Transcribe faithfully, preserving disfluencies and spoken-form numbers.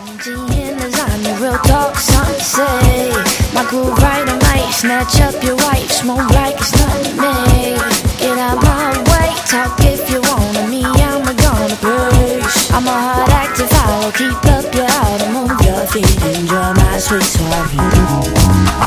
seventeen lasagna, real talk, something to say. My groove right, I might snatch up your wife, smoke like it's nothing to me. Get out my way, talk if you wanna me, I'm gonna push. I'm a hard act to follow, keep up your auto, move your feet, enjoy my sweet soiree.